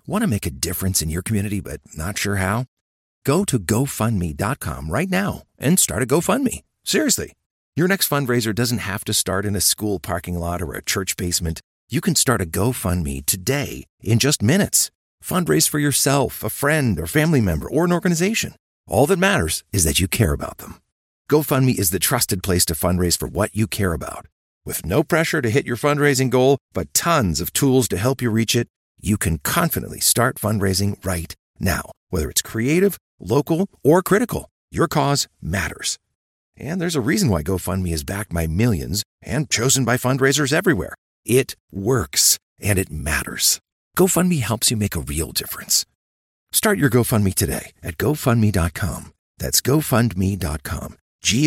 Want to make a difference in your community but not sure how? Go to GoFundMe.com right now and start a GoFundMe. Seriously. Your next fundraiser doesn't have to start in a school parking lot or a church basement. You can start a GoFundMe today in just minutes. Fundraise for yourself, a friend, or family member, or an organization. All that matters is that you care about them. GoFundMe is the trusted place to fundraise for what you care about. With no pressure to hit your fundraising goal, but tons of tools to help you reach it, you can confidently start fundraising right now. Whether it's creative, local, or critical, your cause matters. And there's a reason why GoFundMe is backed by millions and chosen by fundraisers everywhere. It works, and it matters. GoFundMe helps you make a real difference. Start your GoFundMe today at GoFundMe.com. That's GoFundMe.com.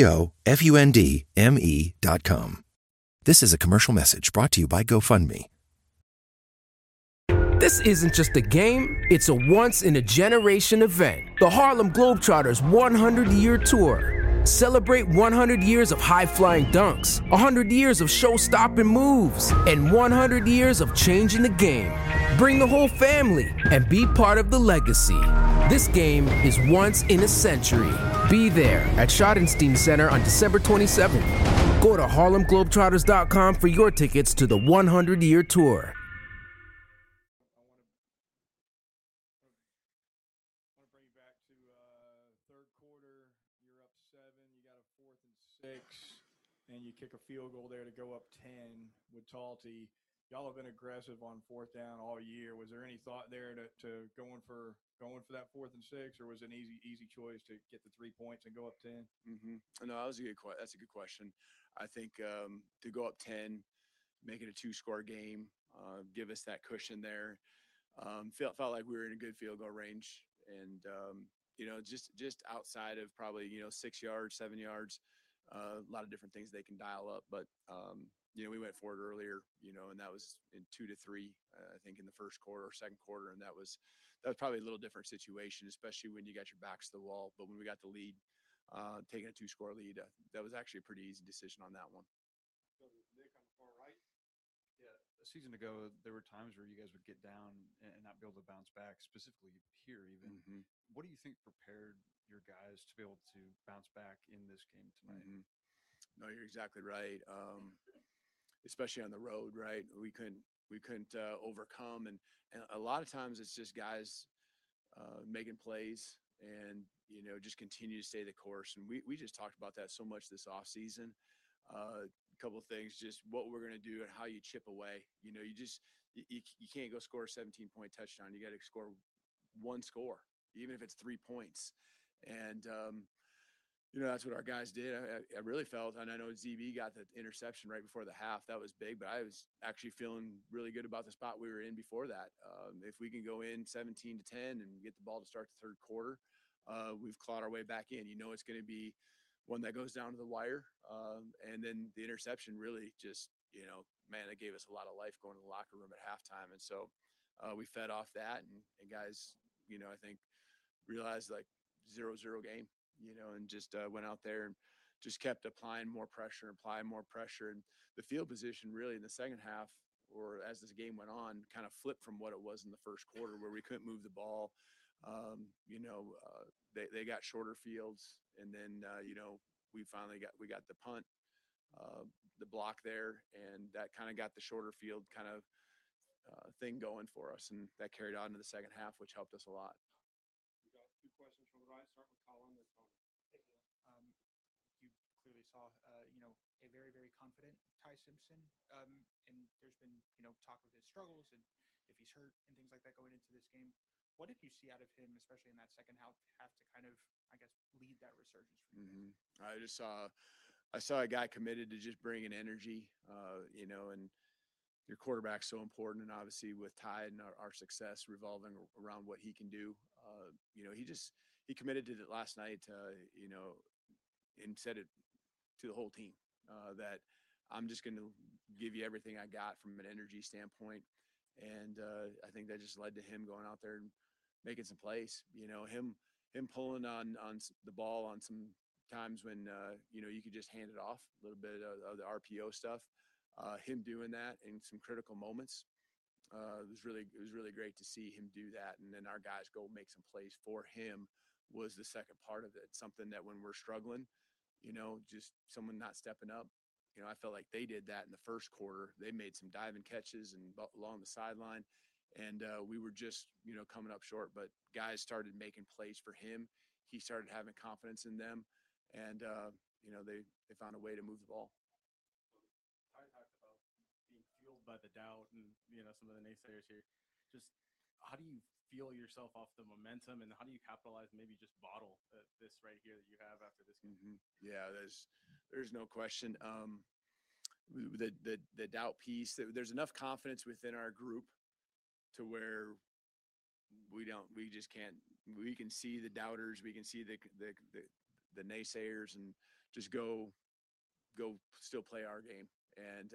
GoFundMe.com. This is a commercial message brought to you by GoFundMe. This isn't just a game, it's a once-in-a-generation event. The Harlem Globetrotters 100-year tour. Celebrate 100 years of high-flying dunks, 100 years of show-stopping moves, and 100 years of changing the game. Bring the whole family and be part of the legacy. This game is once in a century. Be there at Schottenstein Center on December 27th. Go to HarlemGlobetrotters.com for your tickets to the 100-year tour. And you kick a field goal there to go up 10 with Talty. Y'all have been aggressive on fourth down all year. Was there any thought there to going for that 4th and 6, or was it an easy choice to get the 3 points and go up 10? No, that's a good question. I think to go up 10, make it a 2-score game, give us that cushion there. Felt like we were in a good field goal range, and just outside of probably 6 yards, 7 yards. A lot of different things they can dial up, but we went for it earlier, and that was in 2 to 3, I think in the first quarter or second quarter, and that was probably a little different situation, especially when you got your backs to the wall. But when we got the lead, taking a 2-score lead, that was actually a pretty easy decision on that one. Nick on the far right. Yeah, a season ago, there were times where you guys would get down and not be able to bounce back, specifically here even. Mm-hmm. What do you think prepared your guys to be able to bounce back in this game tonight? Mm-hmm. No, you're exactly right. Especially on the road, right? We couldn't overcome, and a lot of times it's just guys making plays and just continue to stay the course. And we just talked about that so much this off season. A couple of things, just what we're going to do and how you chip away. You can't go score a 17-point touchdown. You got to score one score, even if it's 3 points. And, that's what our guys did. I really felt, and I know ZB got the interception right before the half. That was big, but I was actually feeling really good about the spot we were in before that. If we can go in 17-10 and get the ball to start the third quarter, we've clawed our way back in. It's going to be one that goes down to the wire. And then the interception really just, it gave us a lot of life going to the locker room at halftime. And so we fed off that, and guys, I think realized like 0-0 game, and just went out there and just kept applying more pressure. And the field position really in the second half, or as this game went on, kind of flipped from what it was in the first quarter, where we couldn't move the ball. They got shorter fields, and then we finally got the punt, the block there, and that kind of got the shorter field kind of thing going for us, and that carried on to the second half, which helped us a lot. We got 2 questions from the right. Start with Colin. You clearly saw, a very, very confident Ty Simpson, and there's been, talk of his struggles and if he's hurt and things like that going into this game. What did you see out of him, especially in that second half to kind of, I guess, lead that resurgence for you? Mm-hmm. I saw a guy committed to just bringing energy, and your quarterback's so important. And obviously with Ty and our success revolving around what he can do, he committed to it last night, and said it to the whole team, that I'm just going to give you everything I got from an energy standpoint. And I think that just led to him going out there and making some plays, him pulling on the ball on some times when, you could just hand it off, a little bit of the RPO stuff, him doing that in some critical moments. it was really great to see him do that. And then our guys go make some plays for him was the second part of it. Something that when we're struggling, just someone not stepping up. I felt like they did that in the first quarter. They made some diving catches and along the sideline, and we were just, coming up short. But guys started making plays for him. He started having confidence in them, and they found a way to move the ball. I talked about being fueled by the doubt and some of the naysayers here. Just how do you feel yourself off the momentum, and how do you capitalize, maybe just bottle this right here that you have after this game? Mm-hmm. Yeah, there's no question. The doubt piece, there's enough confidence within our group to where we just can't. We can see the doubters, we can see the naysayers, and just go still play our game. And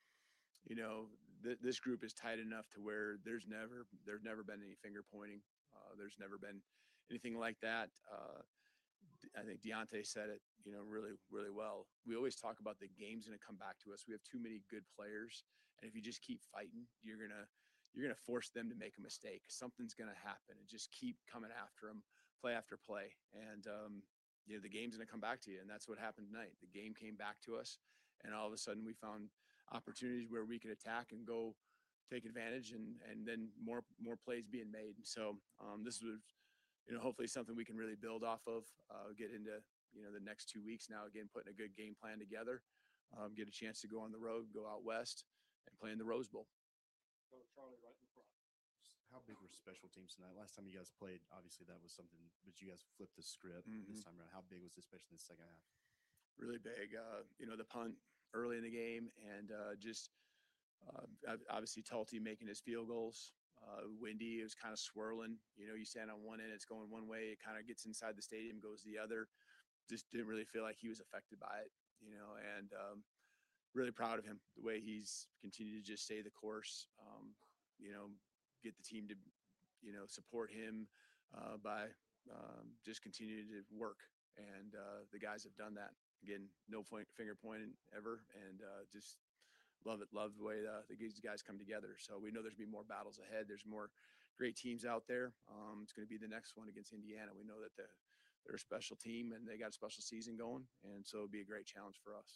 this group is tight enough to where there's never been any finger pointing. There's never been anything like that. I think Deontay said it, really, really well. We always talk about the game's going to come back to us. We have too many good players, and if you just keep fighting, you're gonna force them to make a mistake. Something's going to happen, and just keep coming after them, play after play, and the game's going to come back to you. And that's what happened tonight. The game came back to us, and all of a sudden we found opportunities where we could attack and go take advantage, and then more plays being made. And so this was, hopefully something we can really build off of, get into, the next 2 weeks now, again, putting a good game plan together, get a chance to go on the road, go out west, and play in the Rose Bowl. Go Charlie right in front. How big were special teams tonight? Last time you guys played, obviously that was something, but you guys flipped the script this time around. How big was it, especially in the second half? Really big. The punt early in the game, and obviously Talty making his field goals. Windy, it was kind of swirling. You stand on one end, it's going one way. It kind of gets inside the stadium, goes the other. Just didn't really feel like he was affected by it, and really proud of him, the way he's continued to just stay the course, get the team to, support him by just continuing to work. And the guys have done that. Again, no finger pointing ever, and just love it. Love the way these guys come together. So we know there's going to be more battles ahead. There's more great teams out there. It's going to be the next one against Indiana. We know that they're a special team, and they got a special season going, and so it'll be a great challenge for us.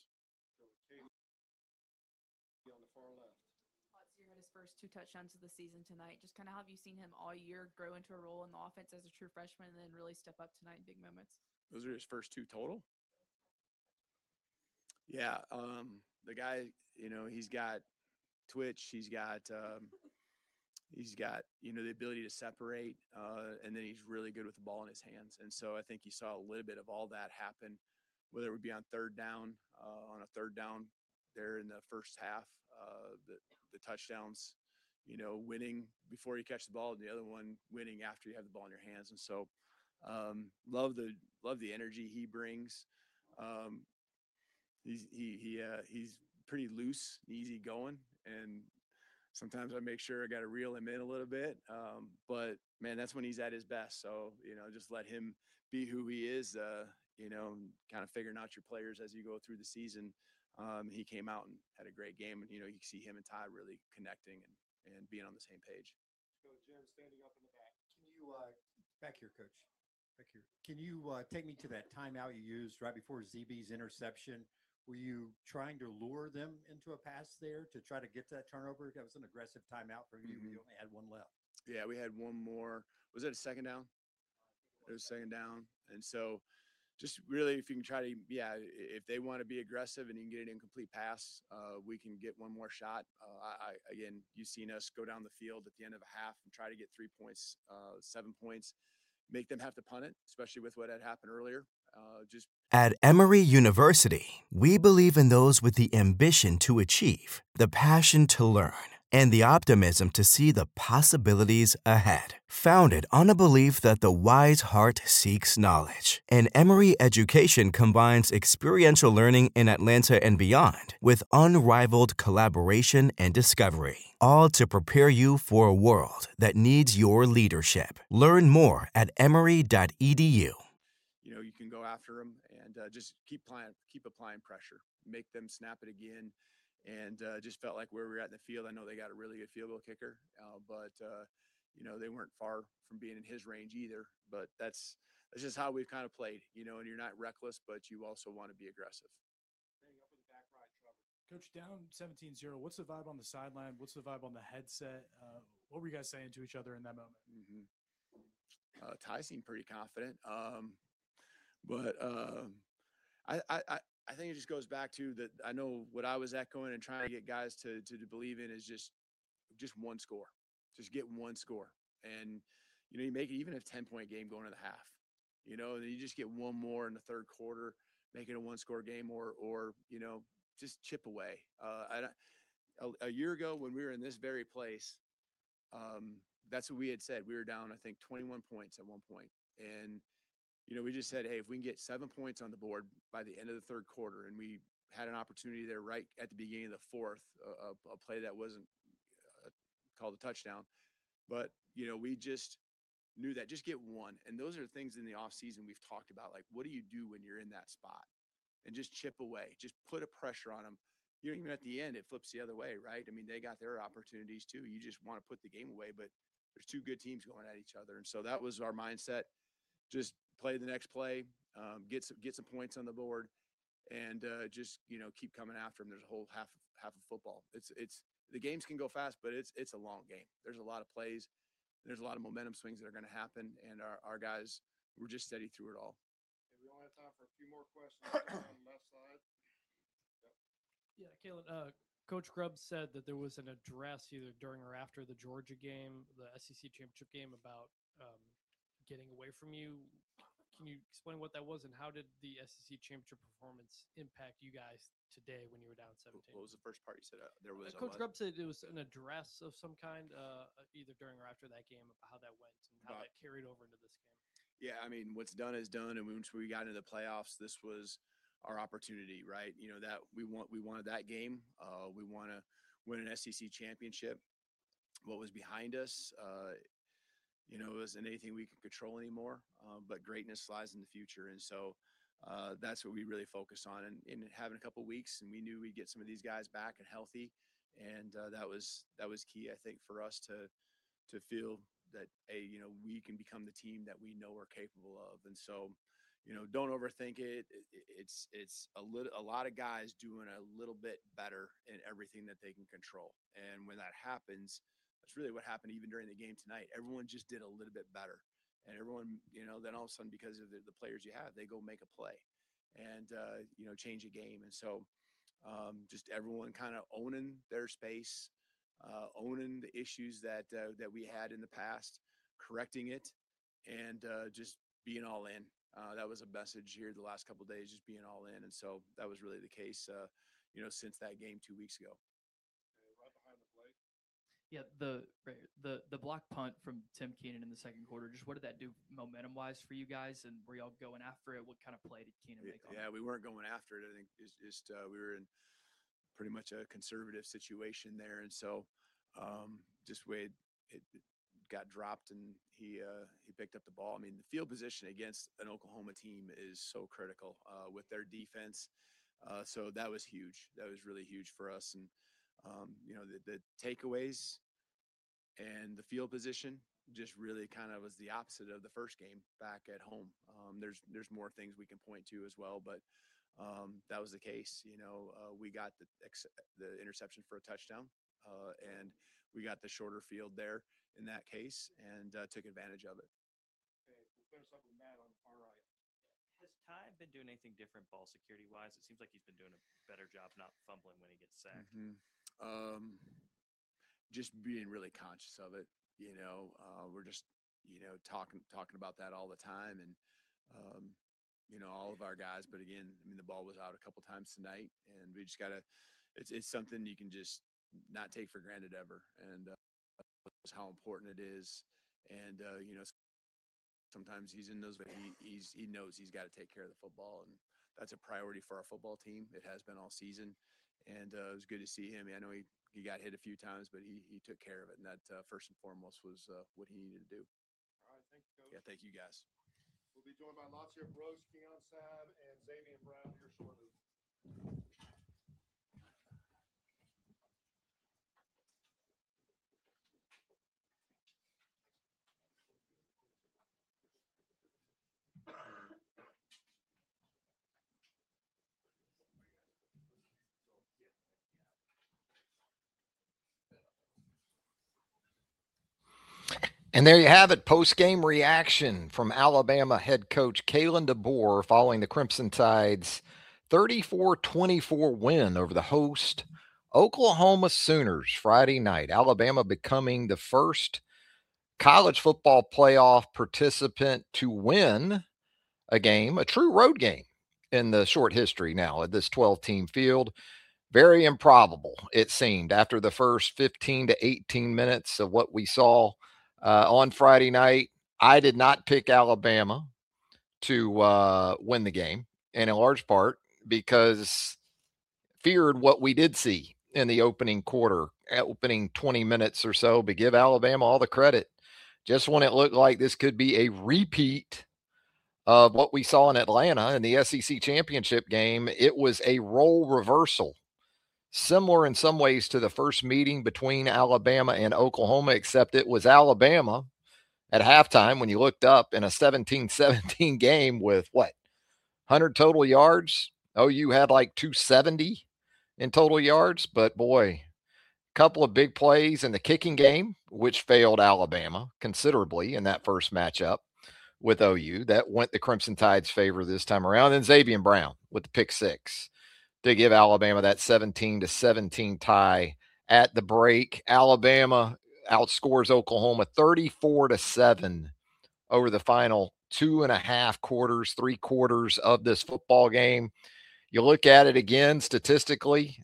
On the far left. Otzier had his first 2 touchdowns of the season tonight. Just kind of have you seen him all year grow into a role in the offense as a true freshman, and then really step up tonight in big moments? Those are his first 2 total. Yeah, the guy, he's got twitch. He's got the ability to separate, and then he's really good with the ball in his hands. And so I think you saw a little bit of all that happen, whether it would be on third down, there in the first half, the touchdowns, winning before you catch the ball, and the other one winning after you have the ball in your hands. And so love the energy he brings. He's pretty loose, easy going, and sometimes I make sure I got to reel him in a little bit. But man, that's when he's at his best. So, just let him be who he is, kind of figuring out your players as you go through the season. He came out and had a great game, and, you can see him and Ty really connecting and being on the same page. Go Jim standing up in the back. Can you, back here, Coach, back here. Can you take me to that timeout you used right before ZB's interception? Were you trying to lure them into a pass there to try to get to that turnover? That was an aggressive timeout for you. You only had one left. Yeah, we had one more. Was it a second down? It was second down. And so just really, if you can try to, if they want to be aggressive and you can get an incomplete pass, we can get one more shot. Again, you've seen us go down the field at the end of a half and try to get 3 points, 7 points, make them have to punt it, especially with what had happened earlier. At Emory University, we believe in those with the ambition to achieve, the passion to learn, and the optimism to see the possibilities ahead. Founded on a belief that the wise heart seeks knowledge, and Emory education combines experiential learning in Atlanta and beyond with unrivaled collaboration and discovery, all to prepare you for a world that needs your leadership. Learn more at emory.edu. You can go after them and just keep applying pressure, make them snap it again, and just felt like where we were at in the field. I know they got a really good field goal kicker, but they weren't far from being in his range either. But that's just how we've kind of played, and you're not reckless, but you also want to be aggressive. Coach, down 17-0, what's the vibe on the sideline? What's the vibe on the headset? What were you guys saying to each other in that moment? Ty seemed pretty confident. But I think it just goes back to that. I know what I was echoing and trying to get guys to believe in is just one score. Just get one score. And, you make it even a 10-point game going to the half, and then you just get one more in the third quarter, make it a one-score game or just chip away. A year ago when we were in this very place, that's what we had said. We were down, I think, 21 points at one point. And, we just said, hey, if we can get 7 points on the board by the end of the third quarter, and we had an opportunity there right at the beginning of the fourth, a play that wasn't called a touchdown. But, we just knew that just get one. And those are things in the offseason we've talked about. Like, what do you do when you're in that spot? And just chip away. Just put a pressure on them. Even at the end, it flips the other way, right? I mean, they got their opportunities too. You just want to put the game away, but there's two good teams going at each other. And so that was our mindset. Just play the next play, get some points on the board, and just keep coming after them. There's a whole half of football. It's the games can go fast, but it's a long game. There's a lot of plays. There's a lot of momentum swings that are going to happen, and our guys were just steady through it all. We only have time for a few more questions on the left side. Yeah, Kalen, Coach Grubb said that there was an address either during or after the Georgia game, the SEC championship game, about getting away from you. Can you explain what that was, and how did the SEC championship performance impact you guys today when you were down 17? What was the first part you said? There was Coach Grubb said it was an address of some kind, either during or after that game, about how that went and how that carried over into this game. Yeah, I mean, what's done is done, and once we got into the playoffs, this was our opportunity, right? That we wanted that game. We want to win an SEC championship. What was behind us, it wasn't anything we could control anymore, but greatness lies in the future. And so that's what we really focused on. And having a couple of weeks, and we knew we'd get some of these guys back and healthy. And that was key, I think, for us to feel that, hey, we can become the team that we know we're capable of. And so, don't overthink it. It's a lot of guys doing a little bit better in everything that they can control. And when that happens, that's really what happened even during the game tonight. Everyone just did a little bit better. And everyone, then all of a sudden, because of the players you have, they go make a play and, change a game. And so just everyone kind of owning their space, owning the issues that we had in the past, correcting it, and just being all in. That was a message here the last couple of days, just being all in. And so that was really the case, since that game 2 weeks ago. Right behind the plate. Yeah, the block punt from Tim Keenan in the second quarter, just what did that do momentum-wise for you guys, and were y'all going after it? What kind of play did Keenan make on it? Yeah, we weren't going after it. I think it's just we were in pretty much a conservative situation there, and so just way it got dropped, and he picked up the ball. I mean, the field position against an Oklahoma team is so critical with their defense. So that was huge. That was really huge for us. And, the takeaways and the field position just really kind of was the opposite of the first game back at home. There's more things we can point to as well, but that was the case. We got the interception for a touchdown, and we got the shorter field there in that case, and took advantage of it. Okay, we'll finish up with Matt on the far right. Has Ty been doing anything different ball security wise? It seems like he's been doing a better job not fumbling when he gets sacked. Mm-hmm. Just being really conscious of it. We're just talking about that all the time, and all of our guys. But again, I mean, the ball was out a couple times tonight, and we just gotta. It's something you can just not take for granted ever, and how important it is. And sometimes he's in those, but he knows he's got to take care of the football, and that's a priority for our football team. It has been all season, and it was good to see him. I know he got hit a few times, but he took care of it, and that first and foremost was what he needed to do. All right, thank you, Coach. Yeah, thank you guys. We'll be joined by Latia Brooks, Keon Sabb, and Xavier Brown here shortly. And there you have it, post-game reaction from Alabama head coach Kalen DeBoer following the Crimson Tide's 34-24 win over the host Oklahoma Sooners Friday night. Alabama becoming the first college football playoff participant to win a game, a true road game in the short history now at this 12-team field. Very improbable, it seemed, after the first 15 to 18 minutes of what we saw on Friday night. I did not pick Alabama to win the game, and in large part because feared what we did see in the opening quarter, opening 20 minutes or so, but give Alabama all the credit. Just when it looked like this could be a repeat of what we saw in Atlanta in the SEC championship game, it was a role reversal. Similar in some ways to the first meeting between Alabama and Oklahoma, except it was Alabama at halftime when you looked up in a 17-17 game with 100 total yards. OU had like 270 in total yards, but boy, a couple of big plays in the kicking game, which failed Alabama considerably in that first matchup with OU. That went the Crimson Tide's favor this time around. And Xavier Brown with the pick six to give Alabama that 17-17 tie at the break. Alabama outscores Oklahoma 34-7 over the final 2.5 quarters, 3 quarters of this football game. You look at it again statistically,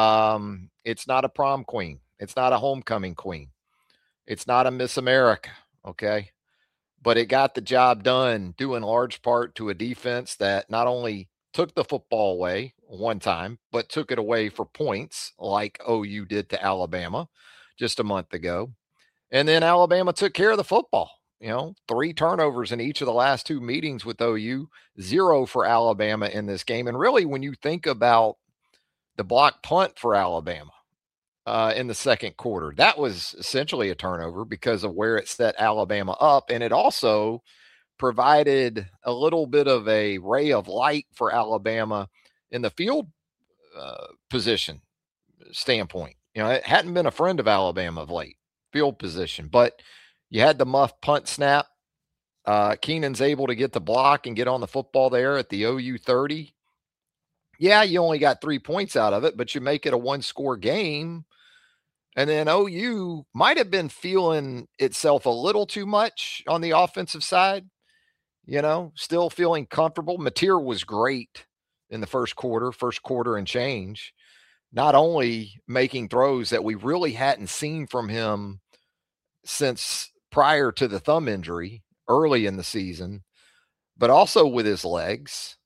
it's not a prom queen. It's not a homecoming queen. It's not a Miss America, okay? But it got the job done due in large part to a defense that not only took the football away one time, but took it away for points like OU did to Alabama just a month ago. And then Alabama took care of the football. 3 turnovers in each of the last 2 meetings with OU, 0 for Alabama in this game. And really, when you think about the block punt for Alabama in the second quarter, that was essentially a turnover because of where it set Alabama up. And it also provided a little bit of a ray of light for Alabama in the field position standpoint. It hadn't been a friend of Alabama of late, field position, but you had the muff punt snap. Keenan's able to get the block and get on the football there at the OU 30. Yeah, you only got 3 points out of it, but you make it a 1-score game. And then OU might have been feeling itself a little too much on the offensive side. Still feeling comfortable. Mateer was great in the first quarter and change. Not only making throws that we really hadn't seen from him since prior to the thumb injury early in the season, but also with his legs.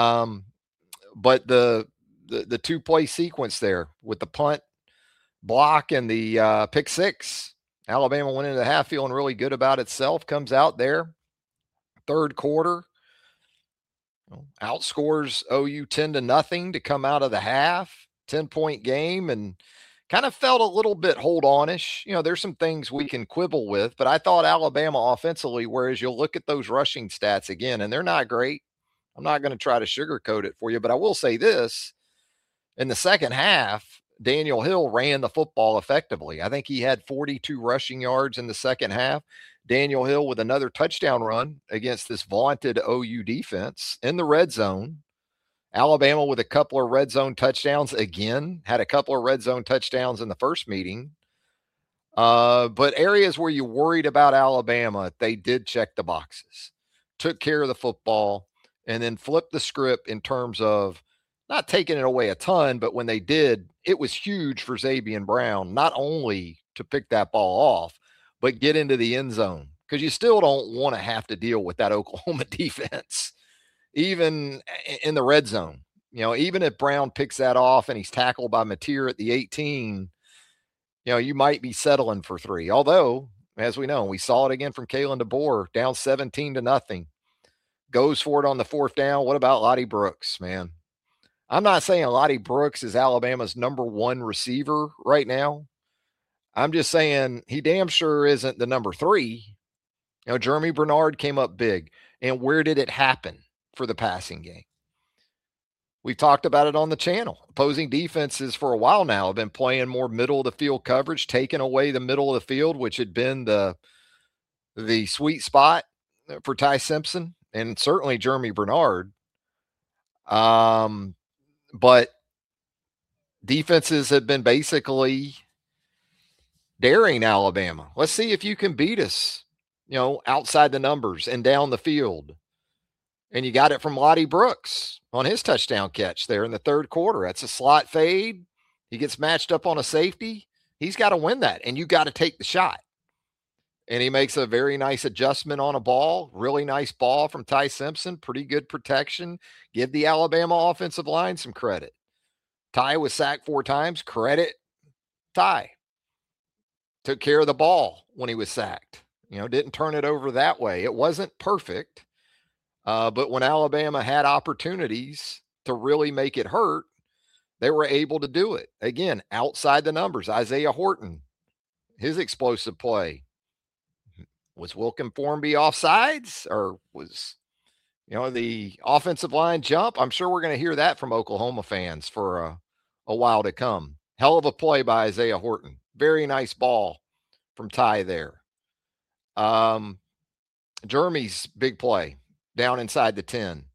But the 2-play sequence there with the punt block and the pick six, Alabama went into the half feeling really good about itself, comes out there. Third quarter, outscores OU 10-0 to come out of the half, 10-point game, and kind of felt a little bit hold-on-ish. There's some things we can quibble with, but I thought Alabama offensively, whereas you'll look at those rushing stats again, and they're not great. I'm not going to try to sugarcoat it for you, but I will say this. In the second half, Daniel Hill ran the football effectively. I think he had 42 rushing yards in the second half. Daniel Hill with another touchdown run against this vaunted OU defense in the red zone. Alabama with a couple of red zone touchdowns again, had a couple of red zone touchdowns in the first meeting. But areas where you worried about Alabama, they did check the boxes, took care of the football, and then flipped the script in terms of not taking it away a ton, but when they did, it was huge for Xavier Brown, not only to pick that ball off, but get into the end zone, because you still don't want to have to deal with that Oklahoma defense, even in the red zone. Even if Brown picks that off and he's tackled by Mateer at the 18, you might be settling for 3. Although, as we know, we saw it again from Kalen DeBoer, down 17-0. Goes for it on the 4th down. What about Lottie Brooks, man? I'm not saying Lottie Brooks is Alabama's number 1 receiver right now. I'm just saying he damn sure isn't the number 3. Jeremy Bernard came up big. And where did it happen for the passing game? We've talked about it on the channel. Opposing defenses for a while now have been playing more middle of the field coverage, taking away the middle of the field, which had been the the sweet spot for Ty Simpson and certainly Jeremy Bernard. But defenses have been basically daring Alabama. Let's see if you can beat us, outside the numbers and down the field. And you got it from Lottie Brooks on his touchdown catch there in the third quarter. That's a slot fade. He gets matched up on a safety. He's got to win that, and you got to take the shot. And he makes a very nice adjustment on a ball. Really nice ball from Ty Simpson. Pretty good protection. Give the Alabama offensive line some credit. Ty was sacked 4 times. Credit Ty. Took care of the ball when he was sacked. Didn't turn it over that way. It wasn't perfect. But when Alabama had opportunities to really make it hurt, they were able to do it. Again, outside the numbers. Isaiah Horton, his explosive play. Was Wilkin Formby offsides, or was, the offensive line jump? I'm sure we're going to hear that from Oklahoma fans for a while to come. Hell of a play by Isaiah Horton. Very nice ball from Ty there. Jeremy's big play down inside the 10.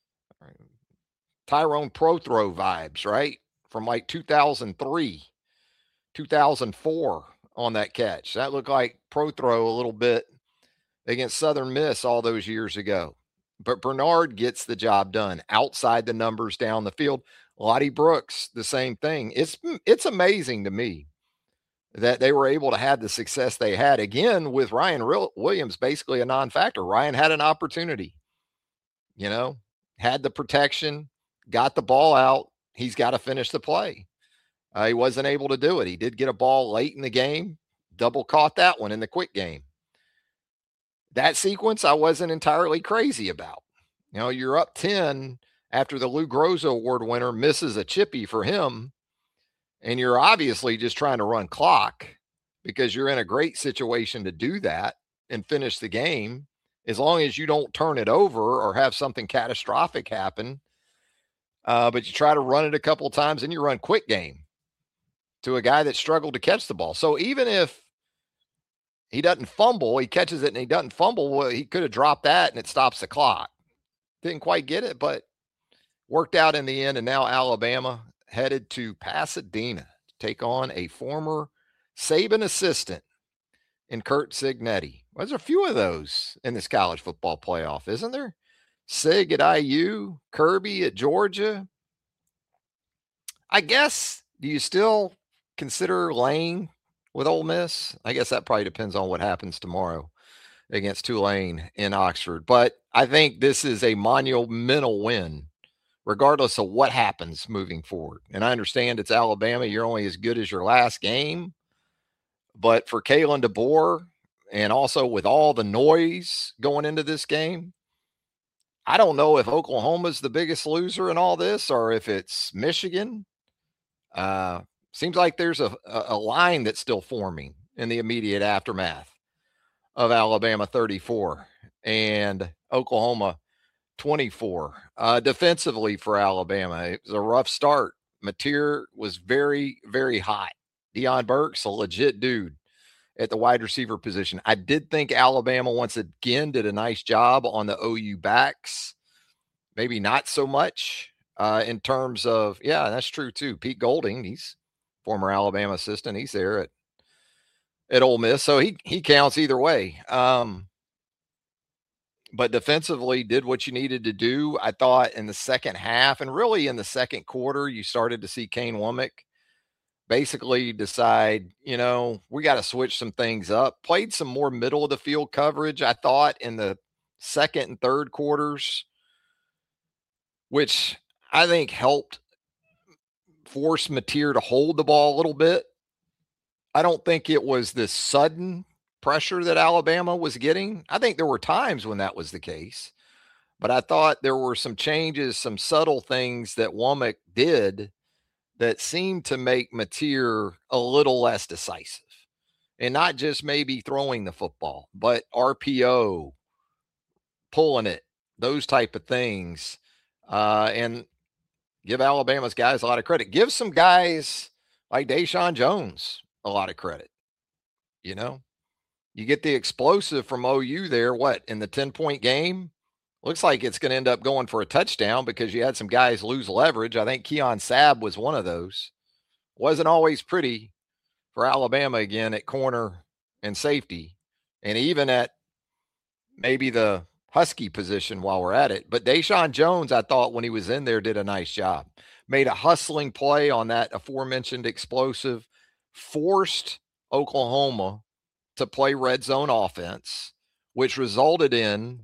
Tyrone Prothro vibes, right? From like 2003, 2004 on that catch. That looked like Prothro a little bit against Southern Miss all those years ago. But Bernard gets the job done outside the numbers down the field. Lottie Brooks, the same thing. It's amazing to me that they were able to have the success they had, again, with Ryan Williams basically a non-factor. Ryan had an opportunity, had the protection, got the ball out. He's got to finish the play. He wasn't able to do it. He did get a ball late in the game, double caught that one in the quick game. That sequence I wasn't entirely crazy about. You're up 10 after the Lou Groza Award winner misses a chippy for him, and you're obviously just trying to run clock because you're in a great situation to do that and finish the game as long as you don't turn it over or have something catastrophic happen. But you try to run it a couple of times and you run quick game to a guy that struggled to catch the ball. So even if he doesn't fumble, he catches it and he doesn't fumble, well, he could have dropped that and it stops the clock. Didn't quite get it, but worked out in the end. And now Alabama headed to Pasadena to take on a former Saban assistant in Curt Cignetti. Well, there's a few of those in this college football playoff, isn't there? Sig at IU, Kirby at Georgia. I guess, do you still consider Lane with Ole Miss? I guess that probably depends on what happens tomorrow against Tulane in Oxford. But I think this is a monumental win, regardless of what happens moving forward. And I understand it's Alabama. You're only as good as your last game. But for Kalen DeBoer, and also with all the noise going into this game, I don't know if Oklahoma's the biggest loser in all this or if it's Michigan. Seems like there's a line that's still forming in the immediate aftermath of Alabama 34 and Oklahoma 24. Defensively for Alabama, it was a rough start. Mateer was very, very hot. Deion Burks, a legit dude at the wide receiver position. I did think Alabama once again did a nice job on the OU backs. Maybe not so much in terms of, yeah, that's true too. Pete Golding, he's former Alabama assistant. He's there at Ole Miss. So he counts either way. But defensively did what you needed to do. I thought in the second half and really in the second quarter, you started to see Kane Womack basically decide, we got to switch some things up. Played some more middle of the field coverage, I thought, in the second and third quarters, which I think helped force Mateer to hold the ball a little bit. I don't think it was this sudden pressure that Alabama was getting. I think there were times when that was the case, but I thought there were some changes, some subtle things that Womack did that seemed to make Mateer a little less decisive, and not just maybe throwing the football, but RPO, pulling it, those type of things. And give Alabama's guys a lot of credit. Give some guys like Deshaun Jones a lot of credit. You get the explosive from OU there, in the 10-point game? Looks like it's going to end up going for a touchdown because you had some guys lose leverage. I think Keon Sabb was one of those. Wasn't always pretty for Alabama again at corner and safety, and even at maybe the Husky position while we're at it. But Deshaun Jones, I thought when he was in there, did a nice job. Made a hustling play on that aforementioned explosive, forced Oklahoma to play red zone offense, which resulted in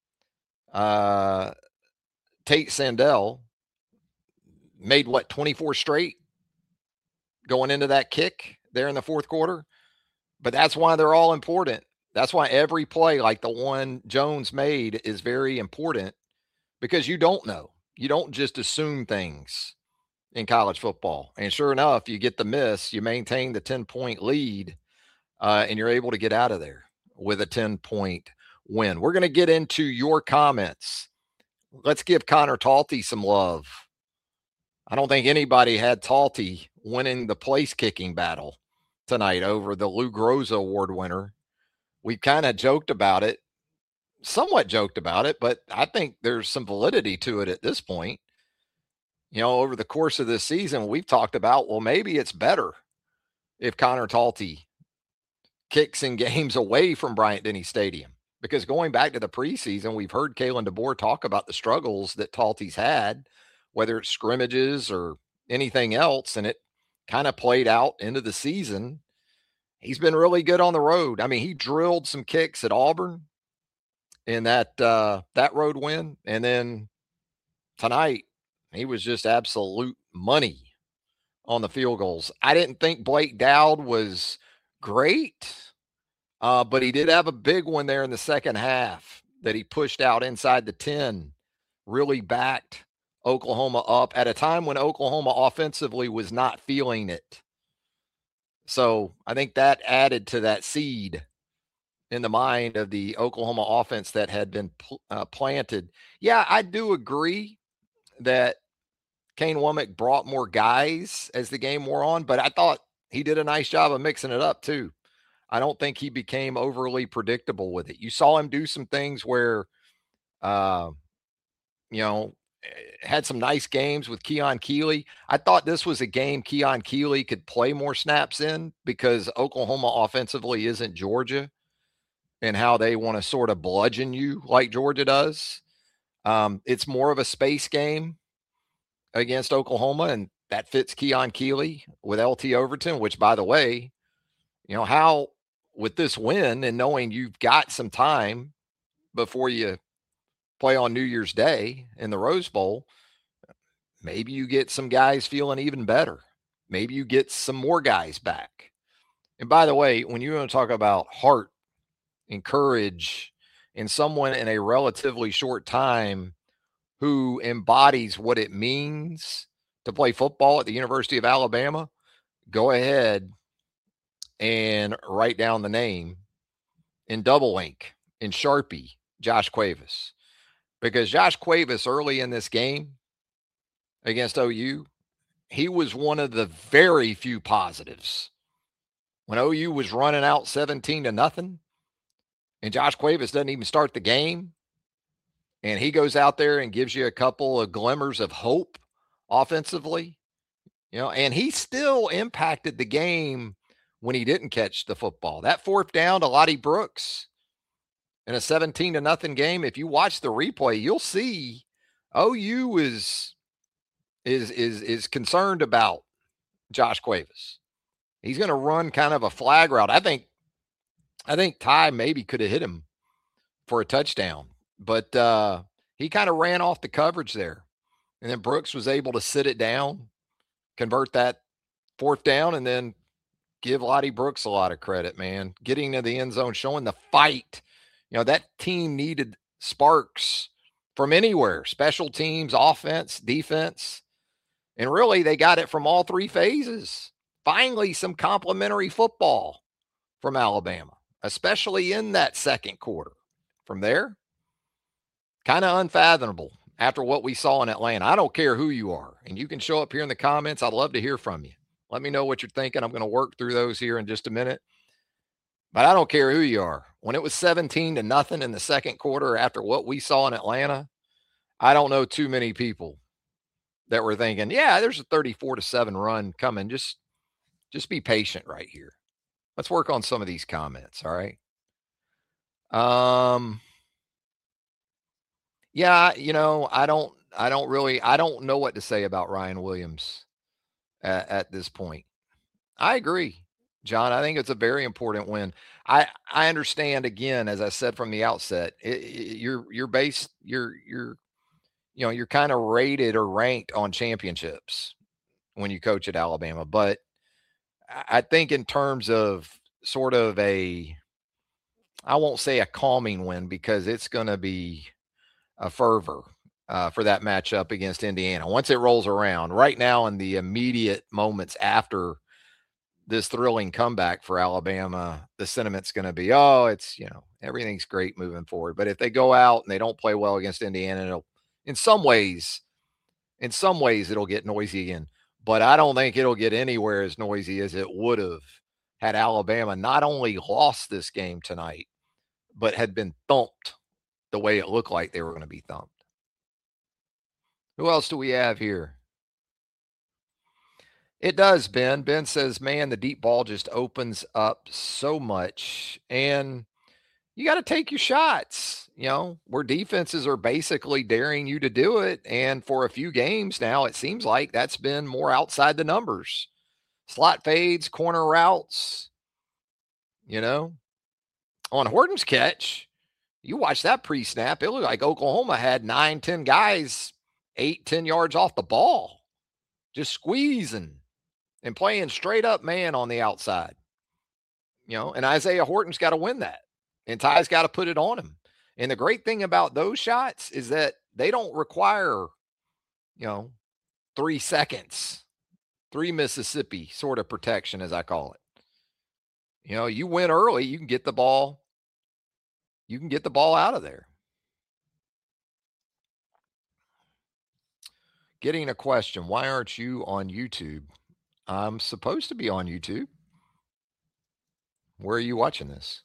Tate Sandell made 24 straight going into that kick there in the fourth quarter. But that's why they're all important. That's why every play like the one Jones made is very important, because you don't know. You don't just assume things in college football. And sure enough, you get the miss, you maintain the 10-point lead, and you're able to get out of there with a 10-point win. We're going to get into your comments. Let's give Connor Talty some love. I don't think anybody had Talty winning the place kicking battle tonight over the Lou Groza Award winner. We kind of somewhat joked about it, but I think there's some validity to it at this point. You know, over the course of this season, we've talked about, well, maybe it's better if Connor Talty kicks in games away from Bryant-Denny Stadium. Because going back to the preseason, we've heard Kalen DeBoer talk about the struggles that Talty's had, whether it's scrimmages or anything else, and it kind of played out into the season. He's been really good on the road. I mean, he drilled some kicks at Auburn in that road win. And then tonight, he was just absolute money on the field goals. I didn't think Blake Dowd was great, but he did have a big one there in the second half that he pushed out inside the 10, really backed Oklahoma up at a time when Oklahoma offensively was not feeling it. So I think that added to that seed in the mind of the Oklahoma offense that had been planted. Yeah, I do agree that Kane Womack brought more guys as the game wore on, but I thought he did a nice job of mixing it up too. I don't think he became overly predictable with it. You saw him do some things where, had some nice games with Keon Keeley. I thought this was a game Keon Keeley could play more snaps in, because Oklahoma offensively isn't Georgia and how they want to sort of bludgeon you like Georgia does. It's more of a space game against Oklahoma, and that fits Keon Keeley with LT Overton, which, by the way, how with this win and knowing you've got some time before you play on New Year's Day in the Rose Bowl, maybe you get some guys feeling even better. Maybe you get some more guys back. And by the way, when you want to talk about heart and courage in someone in a relatively short time who embodies what it means to play football at the University of Alabama, go ahead and write down the name in double ink, in Sharpie, Josh Cuevas. Because Josh Cuevas early in this game against OU, he was one of the very few positives. When OU was running out 17-0, and Josh Cuevas doesn't even start the game, and he goes out there and gives you a couple of glimmers of hope offensively, and he still impacted the game when he didn't catch the football. That fourth down to Lottie Brooks in a 17-0 game, if you watch the replay, you'll see OU is concerned about Josh Cuevas. He's going to run kind of a flag route. I think Ty maybe could have hit him for a touchdown, but he kind of ran off the coverage there. And then Brooks was able to sit it down, convert that fourth down, and then give Lottie Brooks a lot of credit, man. Getting to the end zone, showing the fight. That team needed sparks from anywhere, special teams, offense, defense. And really, they got it from all three phases. Finally, some complimentary football from Alabama, especially in that second quarter. From there, kind of unfathomable after what we saw in Atlanta. I don't care who you are, and you can show up here in the comments. I'd love to hear from you. Let me know what you're thinking. I'm going to work through those here in just a minute. But I don't care who you are. When it was 17-0 in the second quarter after what we saw in Atlanta, I don't know too many people that were thinking, yeah, there's a 34-7 run coming. Just be patient right here. Let's work on some of these comments, all right? Yeah, I don't know what to say about Ryan Williams at this point. I agree, John. I think it's a very important win. I understand, again, as I said from the outset, you're kind of rated or ranked on championships when you coach at Alabama. But I think in terms of sort of I won't say a calming win, because it's going to be a fervor for that matchup against Indiana once it rolls around. Right now, in the immediate moments after this thrilling comeback for Alabama, the sentiment's going to be, it's, everything's great moving forward. But if they go out and they don't play well against Indiana, in some ways, it'll get noisy again. But I don't think it'll get anywhere as noisy as it would have had Alabama not only lost this game tonight, but had been thumped the way it looked like they were going to be thumped. Who else do we have here? It does, Ben. Ben says, man, the deep ball just opens up so much, and you got to take your shots, where defenses are basically daring you to do it. And for a few games now, it seems like that's been more outside the numbers. Slot fades, corner routes, on Horton's catch, you watch that pre-snap, it looked like Oklahoma had 9-10 guys 8-10 yards off the ball, just squeezing and playing straight up man on the outside. And Isaiah Horton's got to win that. And Ty's got to put it on him. And the great thing about those shots is that they don't require, 3 seconds, 3 Mississippi sort of protection, as I call it. You win early, you can get the ball. You can get the ball out of there. Getting a question. Why aren't you on YouTube? I'm supposed to be on YouTube. Where are you watching this?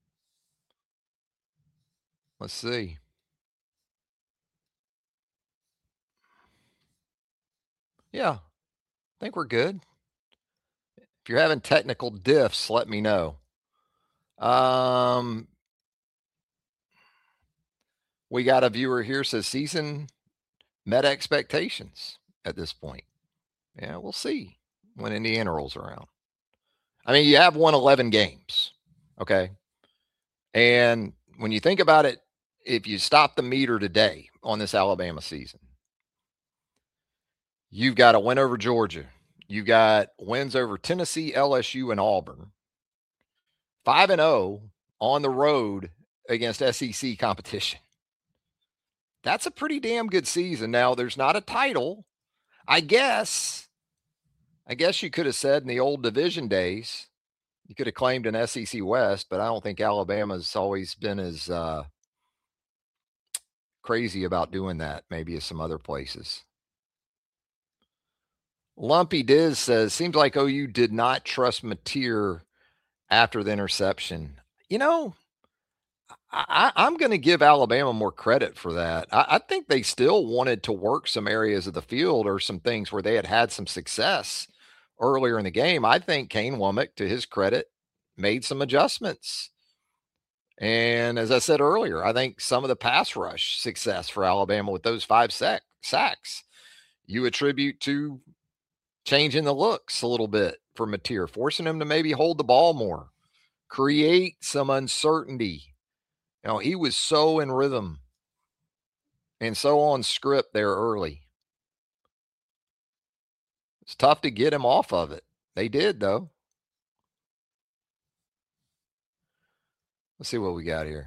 Let's see. Yeah, I think we're good. If you're having technical diffs, let me know. We got a viewer here says season met expectations at this point. Yeah, we'll see when Indiana rolls around. I mean, you have won 11 games, okay? And when you think about it, if you stop the meter today on this Alabama season, you've got a win over Georgia. You've got wins over Tennessee, LSU, and Auburn. 5-0 on the road against SEC competition. That's a pretty damn good season. Now, there's not a title. I guess you could have said in the old division days, you could have claimed an SEC West, but I don't think Alabama's always been as crazy about doing that, maybe as some other places. Lumpy Diz says, seems like OU did not trust Mateer after the interception. I'm going to give Alabama more credit for that. I think they still wanted to work some areas of the field or some things where they had some success earlier in the game. I think Kane Womack, to his credit, made some adjustments. And as I said earlier, I think some of the pass rush success for Alabama with those 5 sacks, you attribute to changing the looks a little bit for Mateer, forcing him to maybe hold the ball more, create some uncertainty. He was so in rhythm and so on script there early. It's tough to get him off of it. They did, though. Let's see what we got here.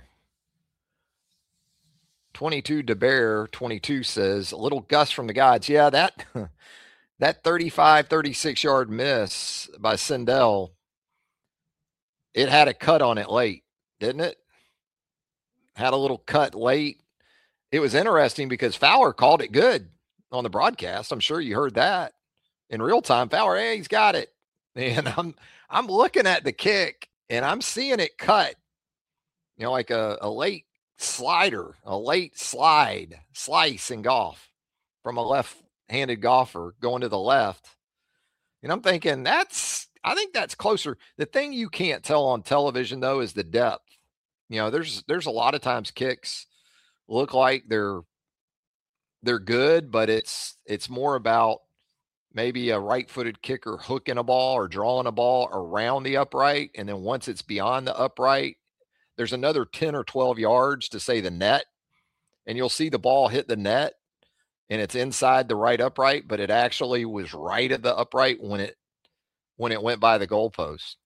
22 DeBear 22 says, a little gust from the gods. Yeah, that 35, 36-yard miss by Sindel, it had a cut on it late, didn't it? Had a little cut late. It was interesting because Fowler called it good on the broadcast. I'm sure you heard that in real time. Fowler, hey, he's got it. And I'm looking at the kick, And I'm seeing it cut, like a late slider, a late slice in golf from a left-handed golfer going to the left. And I'm thinking I think that's closer. The thing you can't tell on television, though, is the depth. There's a lot of times kicks look like they're good, but it's more about maybe a right-footed kicker hooking a ball or drawing a ball around the upright. And then once it's beyond the upright, there's another 10 or 12 yards to say the net. And you'll see the ball hit the net and it's inside the right upright, but it actually was right at the upright when it went by the goalpost.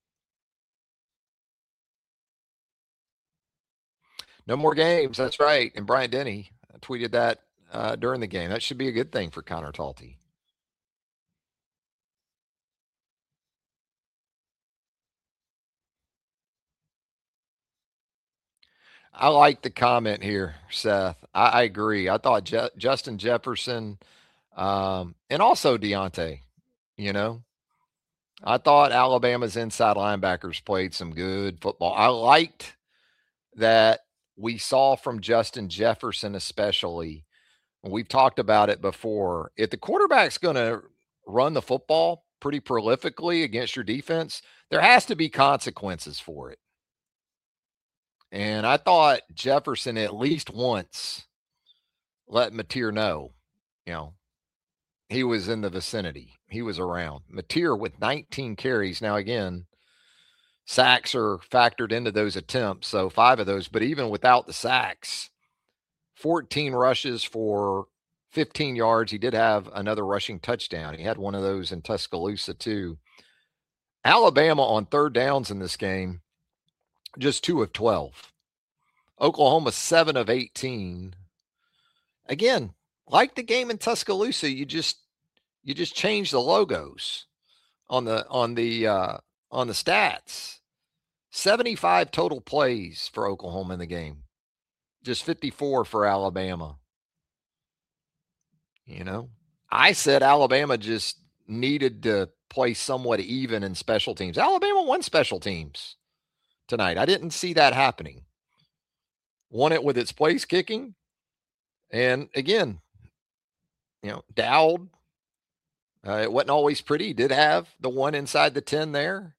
No more games. That's right. And Brian Denny tweeted that during the game. That should be a good thing for Connor Talty. I like the comment here, Seth. I agree. I thought Justin Jefferson and also Deontay, I thought Alabama's inside linebackers played some good football. I liked that we saw from Justin Jefferson especially. We've talked about it before. If the quarterback's going to run the football pretty prolifically against your defense, there has to be consequences for it. And I thought Jefferson at least once let Mateer know, he was in the vicinity. He was around. Mateer with 19 carries. Now, again, sacks are factored into those attempts, so 5 of those. But even without the sacks, 14 rushes for 15 yards. He did have another rushing touchdown. He had one of those in Tuscaloosa, too. Alabama on third downs in this game, just 2 of 12. Oklahoma 7 of 18. Again, like the game in Tuscaloosa, you just change the logos on the stats. 75 total plays for Oklahoma in the game. Just 54 for Alabama. I said Alabama just needed to play somewhat even in special teams. Alabama won special teams tonight. I didn't see that happening. Won it with its place kicking. And again, Dowd, it wasn't always pretty. He did have the one inside the 10 there.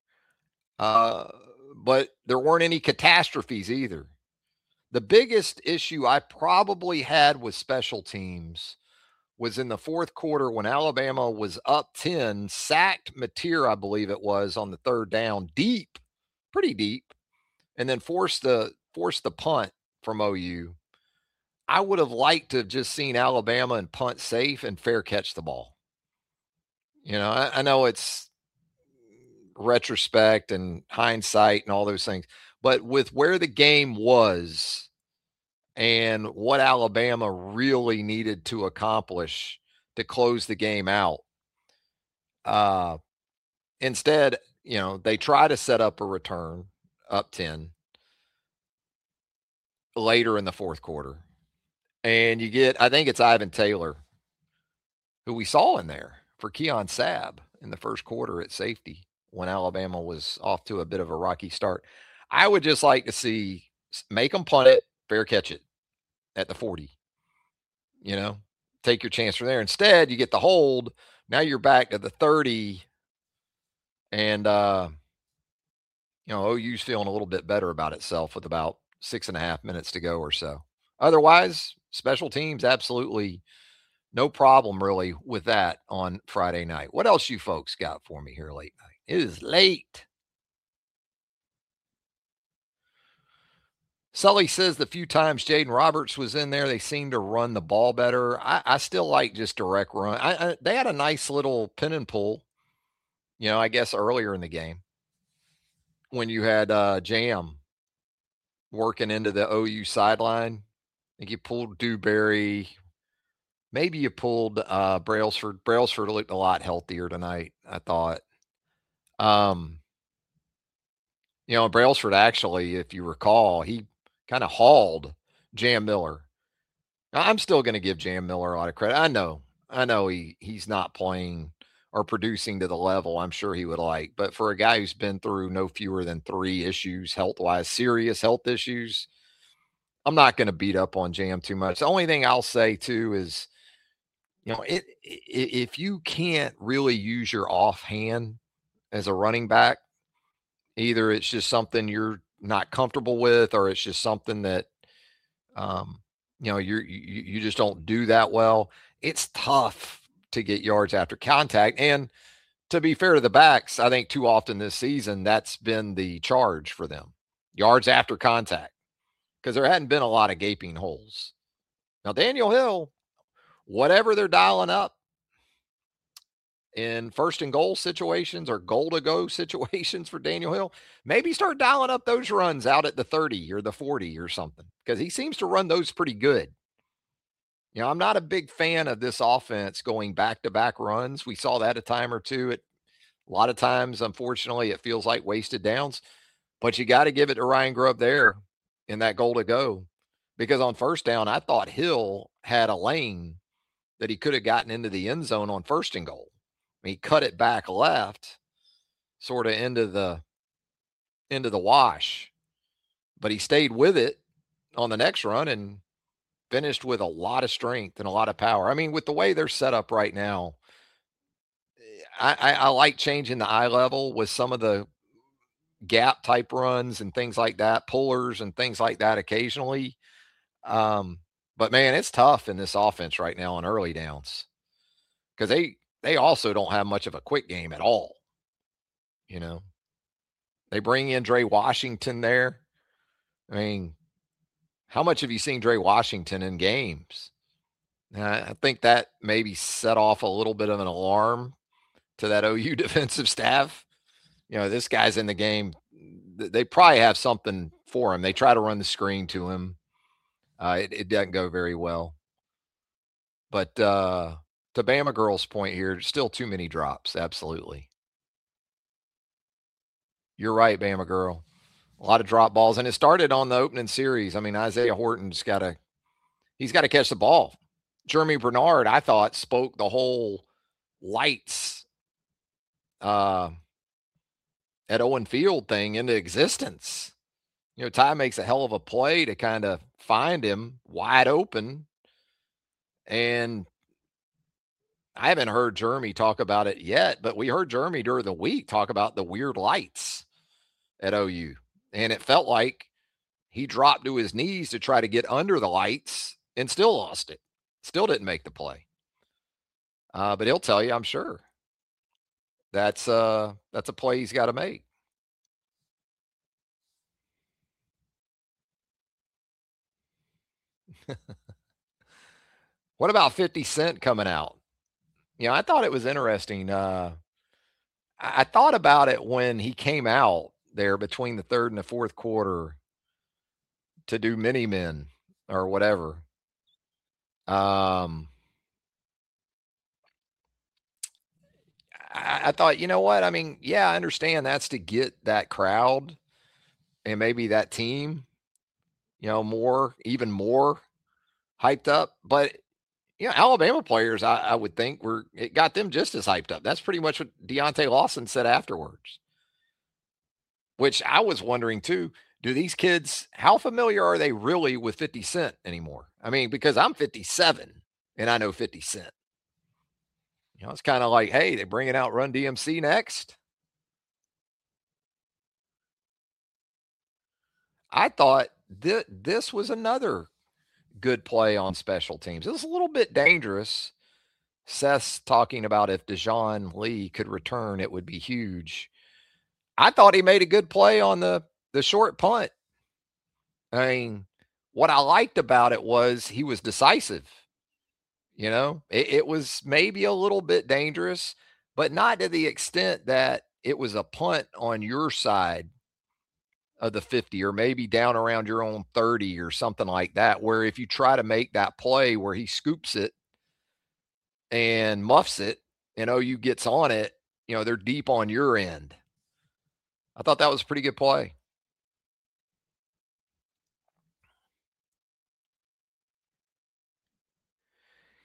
But there weren't any catastrophes either. The biggest issue I probably had with special teams was in the fourth quarter when Alabama was up 10, sacked Mateer, I believe it was, on the third down, deep, pretty deep, and then forced the punt from OU. I would have liked to have just seen Alabama and punt safe and fair catch the ball. I know it's retrospect and hindsight and all those things, but with where the game was and what Alabama really needed to accomplish to close the game out, instead, they try to set up a return up 10 later in the fourth quarter. And you get, I think it's Ivan Taylor, who we saw in there for Keon Sabb in the first quarter at safety when Alabama was off to a bit of a rocky start. I would just like to see, make them punt it, fair catch it at the 40. Take your chance from there. Instead, you get the hold. Now you're back to the 30. And, OU's feeling a little bit better about itself with about 6.5 minutes to go or so. Otherwise, special teams, absolutely no problem really with that on Friday night. What else you folks got for me here late night? It is late. Sully says the few times Jaden Roberts was in there, they seemed to run the ball better. I still like just direct run. They had a nice little pin and pull, I guess earlier in the game when you had Jam working into the OU sideline. I think you pulled Dewberry. Maybe you pulled Brailsford. Brailsford looked a lot healthier tonight, I thought. Brailsford actually, if you recall, he kind of hauled Jam Miller. Now, I'm still going to give Jam Miller a lot of credit. I know he's not playing are producing to the level I'm sure he would like. But for a guy who's been through no fewer than 3 issues health-wise, serious health issues, I'm not going to beat up on Jam too much. The only thing I'll say too is, if you can't really use your offhand as a running back, either it's just something you're not comfortable with, or it's just something that you just don't do that well. It's tough to get yards after contact. And to be fair to the backs, I think too often this season, that's been the charge for them. Yards after contact. Because there hadn't been a lot of gaping holes. Now, Daniel Hill, whatever they're dialing up in 1st and goal situations or goal to go situations for Daniel Hill, maybe start dialing up those runs out at the 30 or the 40 or something, because he seems to run those pretty good. I'm not a big fan of this offense going back-to-back runs. We saw that a time or two. A lot of times, unfortunately, it feels like wasted downs. But you got to give it to Ryan Grubb there in that goal to go. Because on 1st down, I thought Hill had a lane that he could have gotten into the end zone on 1st and goal. He cut it back left, sort of into the wash. But he stayed with it on the next run and finished with a lot of strength and a lot of power. I mean, with the way they're set up right now, I like changing the eye level with some of the gap type runs and things like that, pullers and things like that occasionally. But man, it's tough in this offense right now on early downs, because they also don't have much of a quick game at all. They bring in Dre Washington there. I mean, how much have you seen Dre Washington in games? I think that maybe set off a little bit of an alarm to that OU defensive staff. This guy's in the game. They probably have something for him. They try to run the screen to him. It doesn't go very well. But to Bama Girl's point here, still too many drops. Absolutely. You're right, Bama Girl. A lot of drop balls. And it started on the opening series. I mean, Isaiah Horton's got to catch the ball. Jeremy Bernard, I thought, spoke the whole lights at Owen Field thing into existence. Ty makes a hell of a play to kind of find him wide open. And I haven't heard Jeremy talk about it yet, but we heard Jeremy during the week talk about the weird lights at OU. And it felt like he dropped to his knees to try to get under the lights and still lost it. Still didn't make the play. But he'll tell you, I'm sure. That's a play he's got to make. What about 50 Cent coming out? I thought it was interesting. I thought about it when he came out there between the 3rd and the 4th quarter to do mini men or whatever. I thought, you know what? I mean, yeah, I understand that's to get that crowd and maybe that team, even more hyped up. But, Alabama players, I would think it got them just as hyped up. That's pretty much what Deontay Lawson said afterwards, which I was wondering too. Do these kids, how familiar are they really with 50 Cent anymore? I mean, because I'm 57 and I know 50 Cent. It's kind of like, hey, they're bringing out Run DMC next. I thought this was another good play on special teams. It was a little bit dangerous. Seth's talking about if Dejon Lee could return, it would be huge. I thought he made a good play on the short punt. I mean, what I liked about it was he was decisive. It was maybe a little bit dangerous, but not to the extent that it was a punt on your side of the 50 or maybe down around your own 30 or something like that, where if you try to make that play where he scoops it and muffs it and OU gets on it, they're deep on your end. I thought that was a pretty good play.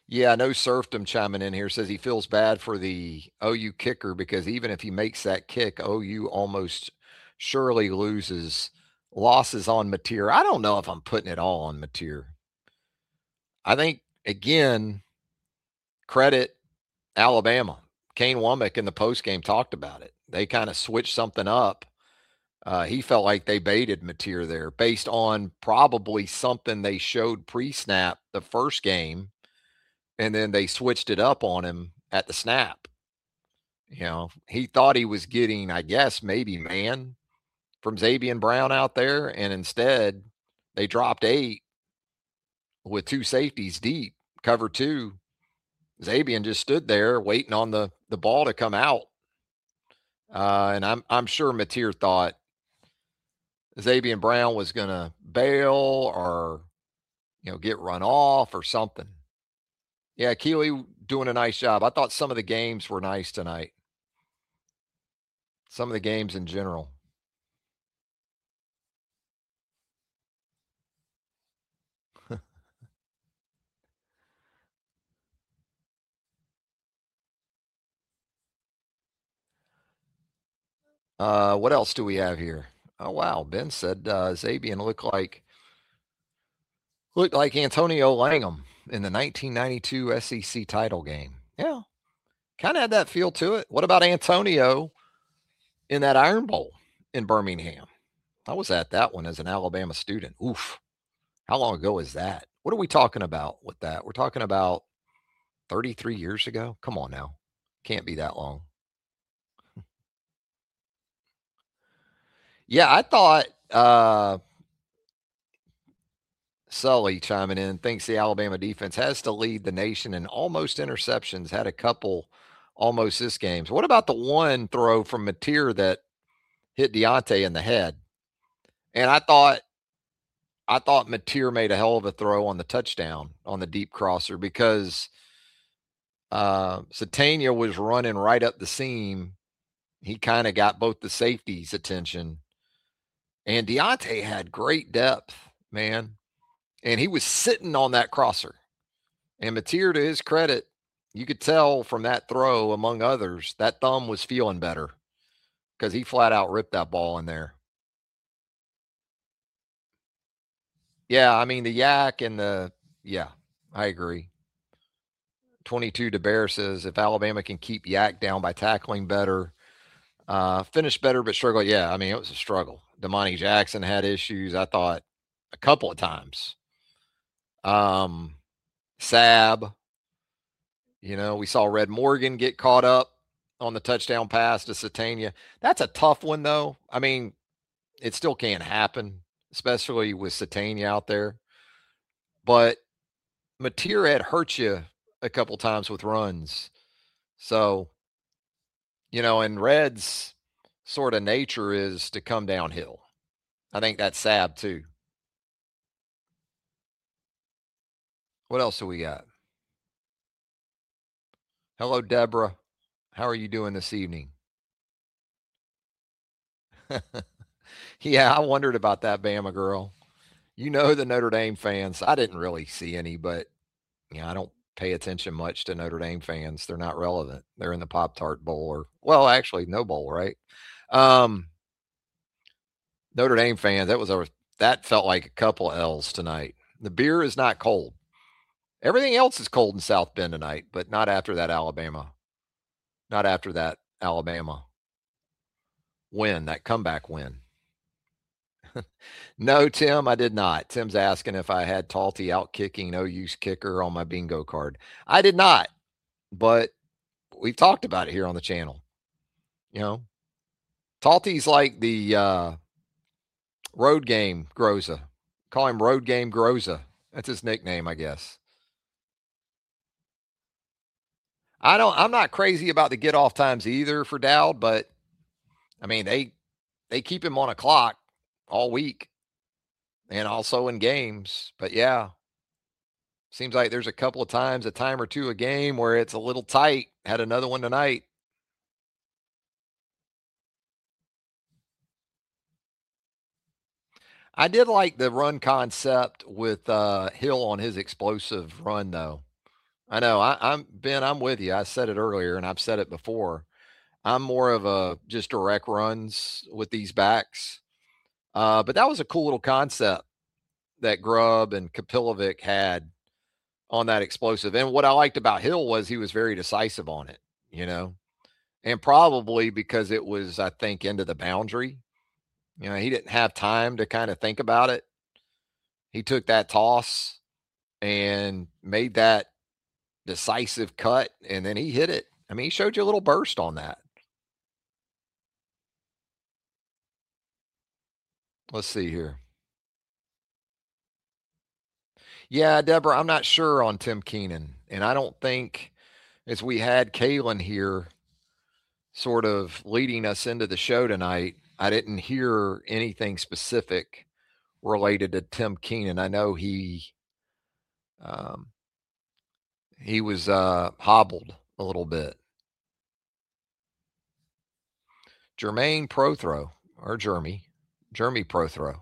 Yeah, no serfdom chiming in here says he feels bad for the OU kicker because even if he makes that kick, OU almost surely loses. Losses on Mateer. I don't know if I'm putting it all on Mateer. I think, again, credit Alabama. Kane Womack in the postgame talked about it. They kind of switched something up. He felt like they baited Mateer there based on probably something they showed pre-snap the first game, and then they switched it up on him at the snap. You know, he thought he was getting, I guess, maybe man from Zabian Brown out there, and instead they dropped 8 with 2 safeties deep, cover 2. Zabian just stood there waiting on the ball to come out. And I'm sure Mateer thought Zabian Brown was going to bail or, get run off or something. Yeah, Keely doing a nice job. I thought some of the games were nice tonight. Some of the games in general. What else do we have here? Oh, wow. Ben said Zabian looked like Antonio Langham in the 1992 SEC title game. Yeah, kind of had that feel to it. What about Antonio in that Iron Bowl in Birmingham? I was at that one as an Alabama student. Oof. How long ago is that? What are we talking about with that? We're talking about 33 years ago? Come on now. Can't be that long. Yeah, I thought Sully chiming in thinks the Alabama defense has to lead the nation in almost interceptions. Had a couple almost this games. What about the one throw from Mateer that hit Deontay in the head? And I thought Mateer made a hell of a throw on the touchdown on the deep crosser because Satania was running right up the seam. He kind of got both the safeties' attention. And Deontay had great depth, man. And he was sitting on that crosser. And Mateer, to his credit, you could tell from that throw, among others, that thumb was feeling better because he flat out ripped that ball in there. Yeah, I mean, the yak and I agree. 22 DeBear says if Alabama can keep Yak down by tackling better, finish better, but struggle. Yeah, I mean, it was a struggle. Damani Jackson had issues, I thought, a couple of times. Sab, we saw Red Morgan get caught up on the touchdown pass to Satania. That's a tough one, though. I mean, it still can't happen, especially with Satania out there. But Mateer had hurt you a couple times with runs. So, and Red's sort of nature is to come downhill. I think that's Sab, too. What else do we got? Hello, Deborah. How are you doing this evening? Yeah, I wondered about that, Bama girl. The Notre Dame fans. I didn't really see any, but I don't pay attention much to Notre Dame fans. They're not relevant. They're in the Pop-Tart Bowl actually no bowl, right? Notre Dame fans, that felt like a couple of L's tonight. The beer is not cold. Everything else is cold in South Bend tonight, but not after that Alabama. Not after that Alabama win, that comeback win. No, Tim, I did not. Tim's asking if I had Talty out kicking OU's kicker on my bingo card. I did not, but we've talked about it here on the channel. Talty's like the road game Groza. Call him road game Groza. That's his nickname, I guess. I'm not crazy about the get off times either for Dowd, but I mean, they keep him on a clock all week and also in games. But yeah, seems like there's a couple of times, a time or two a game where it's a little tight. Had another one tonight. I did like the run concept with Hill on his explosive run, though. I know. I'm Ben. I'm with you. I said it earlier, and I've said it before. I'm more of a just direct runs with these backs. But that was a cool little concept that Grubb and Kapilovic had on that explosive. And what I liked about Hill was he was very decisive on it, and probably because it was, I think, into the boundary. He didn't have time to kind of think about it. He took that toss and made that decisive cut, and then he hit it. I mean, he showed you a little burst on that. Let's see here. Yeah, Deborah, I'm not sure on Tim Keenan. And I don't think, as we had Kalen here sort of leading us into the show tonight, I didn't hear anything specific related to Tim Keenan. I know he was hobbled a little bit. Jermaine Prothro, or Jeremy Prothro.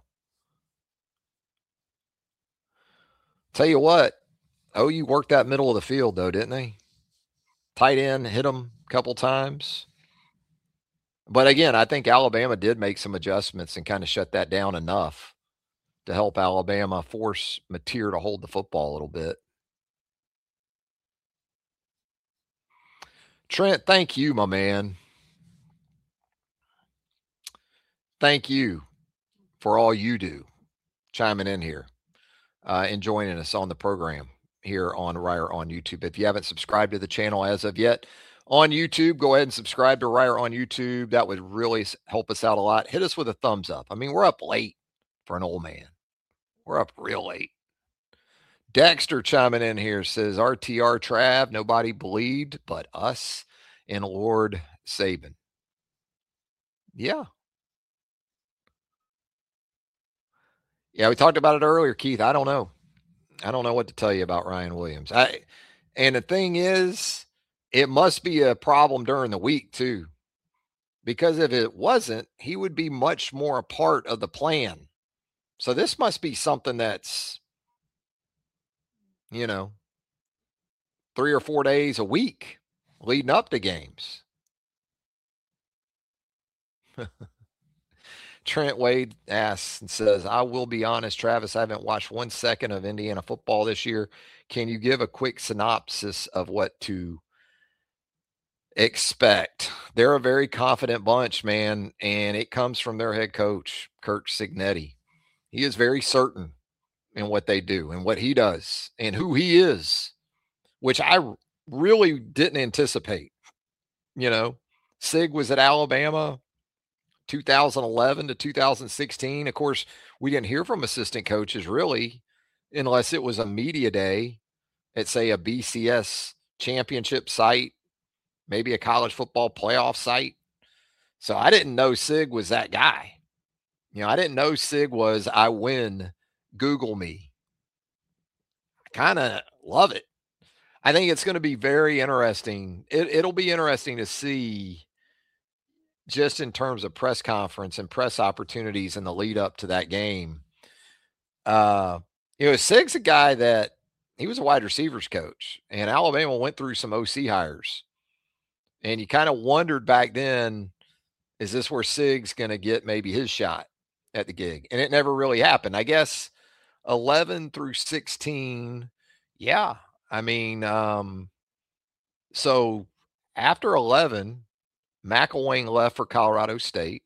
Tell you what, OU worked that middle of the field, though, didn't they? Tight end, hit him a couple times. But again, I think Alabama did make some adjustments and kind of shut that down enough to help Alabama force Mateer to hold the football a little bit. Trent, thank you, my man. Thank you for all you do, chiming in here and joining us on the program here on Ryer on YouTube. If you haven't subscribed to the channel as of yet on YouTube, go ahead and subscribe to Ryer on YouTube. That would really help us out a lot. Hit us with a thumbs up. I mean, we're up late for an old man. We're up real late. Dexter chiming in here says, RTR Trav, nobody believed but us and Lord Saban. Yeah. Yeah, we talked about it earlier, Keith. I don't know. I don't know what to tell you about Ryan Williams. And the thing is, it must be a problem during the week, too. Because if it wasn't, he would be much more a part of the plan. So this must be something that's, 3 or 4 days a week leading up to games. Trent Wade asks and says, I will be honest, Travis, I haven't watched 1 second of Indiana football this year. Can you give a quick synopsis of what to expect? They're a very confident bunch, man, and it comes from their head coach, Kirk Cignetti. He is very certain in what they do and what he does and who he is, which I really didn't anticipate. Sig was at Alabama 2011 to 2016. Of course, we didn't hear from assistant coaches really, unless it was a media day at, say, a BCS championship site, maybe a college football playoff site. So I didn't know Sig was that guy. I didn't know Sig was, I win, Google me. I kind of love it. I think it's going to be very interesting. It'll be interesting to see just in terms of press conference and press opportunities in the lead up to that game. Sig's a guy that he was a wide receivers coach, and Alabama went through some OC hires. And you kind of wondered back then, is this where Sig's going to get maybe his shot at the gig? And it never really happened. I guess 11 through 16, yeah. I mean, so after 11, McElwain left for Colorado State.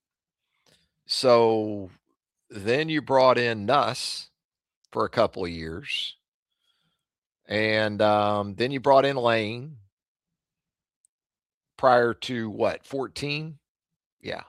So then you brought in Nuss for a couple of years. And then you brought in Lane prior to 14? Yeah.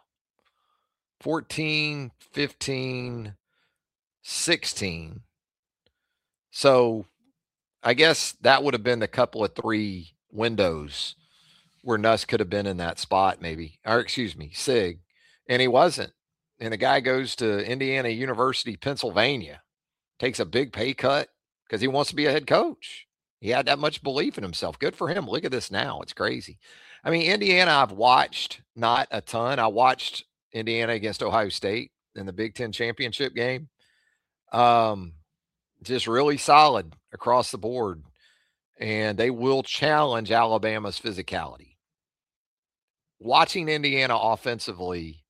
14, 15, 16. So I guess that would have been the couple of 3 windows where Nuss could have been in that spot maybe, or excuse me, Sig, and he wasn't. And the guy goes to Indiana University, Pennsylvania, takes a big pay cut because he wants to be a head coach. He had that much belief in himself. Good for him. Look at this now. It's crazy. I mean, Indiana, I've watched not a ton. I watched Indiana against Ohio State in the Big Ten championship game. Just really solid across the board. and they will challenge Alabama's physicality. Watching Indiana offensively,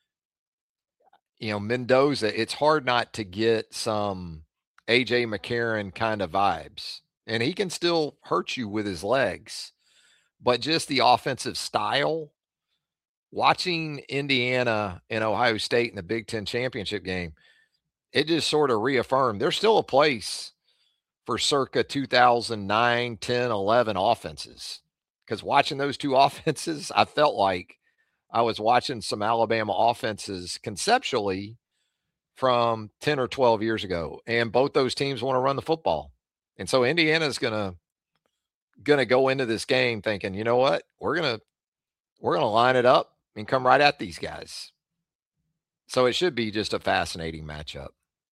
Mendoza, it's hard not to get some A.J. McCarron kind of vibes. And he can still hurt you with his legs. But just the offensive style, watching Indiana and Ohio State in the Big Ten championship game, it just sort of reaffirmed there's still a place for circa 2009, 10, 11 offenses. Because watching those two offenses, I felt like I was watching some Alabama offenses conceptually from 10 or 12 years ago. And both those teams want to run the football. And so Indiana's going to go into this game thinking, you know what? We're going to line it up and come right at these guys. So it should be just a fascinating matchup.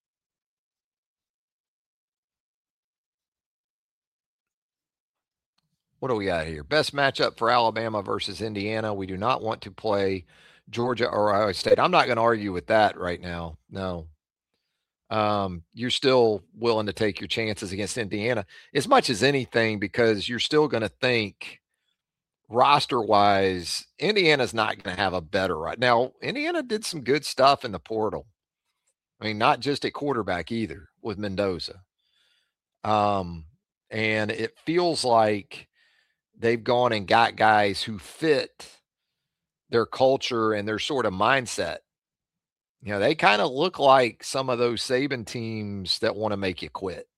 What do we got here? Best matchup for Alabama versus Indiana. We do not want to play Georgia or Ohio State. I'm not going to argue with that right now. No. You're still willing to take your chances against Indiana as much as anything because you're still going to think roster-wise, Indiana's not going to have a better right. Now, Indiana did some good stuff in the portal. I mean, not just at quarterback either with Mendoza. And it feels like they've gone and got guys who fit their culture and their sort of mindset. They kind of look like some of those Saban teams that want to make you quit.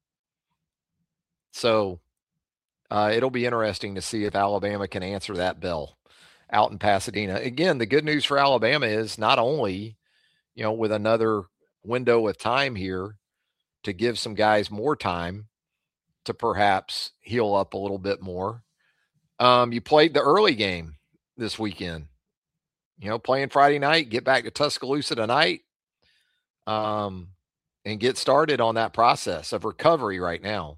So it'll be interesting to see if Alabama can answer that bell out in Pasadena. Again, the good news for Alabama is not only, with another window of time here to give some guys more time to perhaps heal up a little bit more. You played the early game this weekend, playing Friday night, get back to Tuscaloosa tonight, and get started on that process of recovery right now.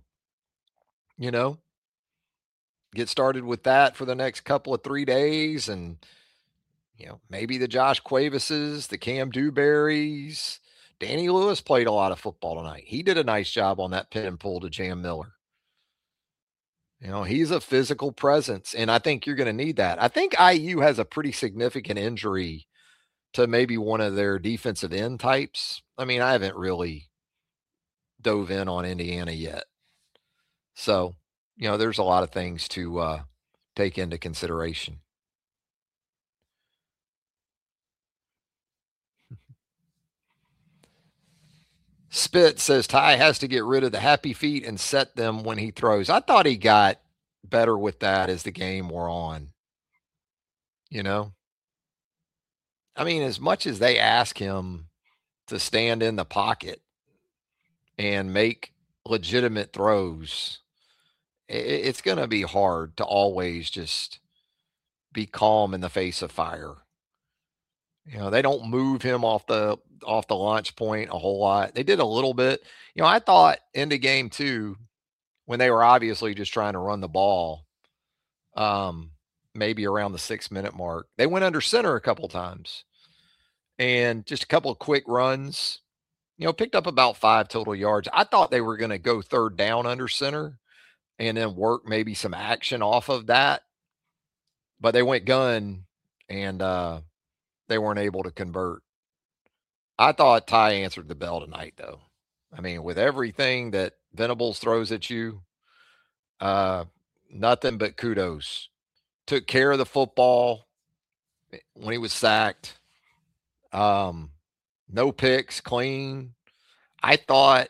Get started with that for the next couple of 3 days. And, maybe the Josh Cuevases, the Cam Dewberries, Danny Lewis played a lot of football tonight. He did a nice job on that pin and pull to Jam Miller. He's a physical presence, and I think you're going to need that. I think IU has a pretty significant injury to maybe one of their defensive end types. I mean, I haven't really dove in on Indiana yet. So, there's a lot of things to take into consideration. Spit says Ty has to get rid of the happy feet and set them when he throws. I thought he got better with that as the game wore on. I mean, as much as they ask him to stand in the pocket and make legitimate throws, it's going to be hard to always just be calm in the face of fire. They don't move him off the launch point a whole lot. They did a little bit. I thought in the game too, when they were obviously just trying to run the ball, maybe around the 6-minute mark, they went under center a couple times and just a couple of quick runs, picked up about 5 total yards. I thought they were going to go third down under center and then work maybe some action off of that, but they went gun and, they weren't able to convert. I thought Ty answered the bell tonight, though. I mean, with everything that Venables throws at you, nothing but kudos. Took care of the football when he was sacked. No picks, clean. I thought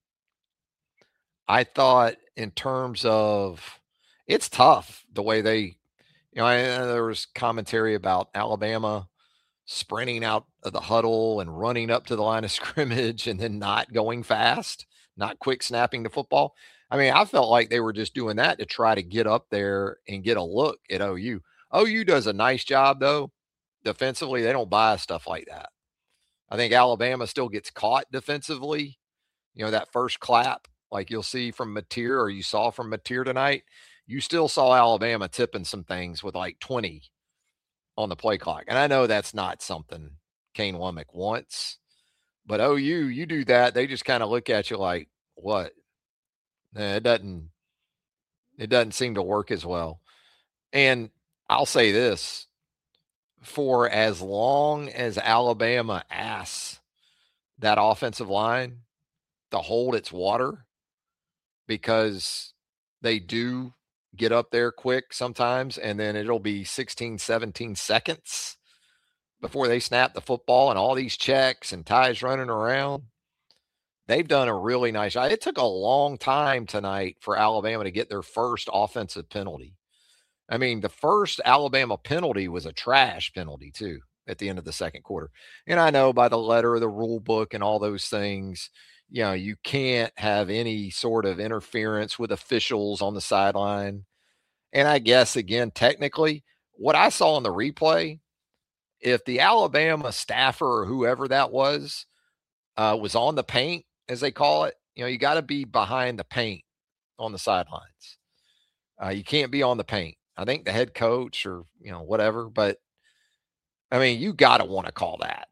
in terms of, it's tough the way they, there was commentary about Alabama sprinting out of the huddle and running up to the line of scrimmage and then not going fast, not quick snapping the football. I mean, I felt like they were just doing that to try to get up there and get a look at OU. OU does a nice job, though. Defensively, they don't buy stuff like that. I think Alabama still gets caught defensively. That first clap, like you'll see from Mateer or you saw from Mateer tonight, you still saw Alabama tipping some things with like 20 on the play clock. And I know that's not something Kane Womack wants, but OU, you do that, they just kind of look at you like, what? It It doesn't seem to work as well. And I'll say this, for as long as Alabama asks that offensive line to hold its water, because they do get up there quick sometimes, and then it'll be 16, 17 seconds before they snap the football, and all these checks and ties running around. They've done a really nice job. It took a long time tonight for Alabama to get their first offensive penalty. I mean, the first Alabama penalty was a trash penalty, too, at the end of the second quarter. And I know by the letter of the rule book and all those things, you can't have any sort of interference with officials on the sideline. And I guess, again, technically, what I saw in the replay, if the Alabama staffer or whoever that was on the paint, as they call it, you got to be behind the paint on the sidelines. You can't be on the paint. I think the head coach or, whatever. But, I mean, you got to want to call that,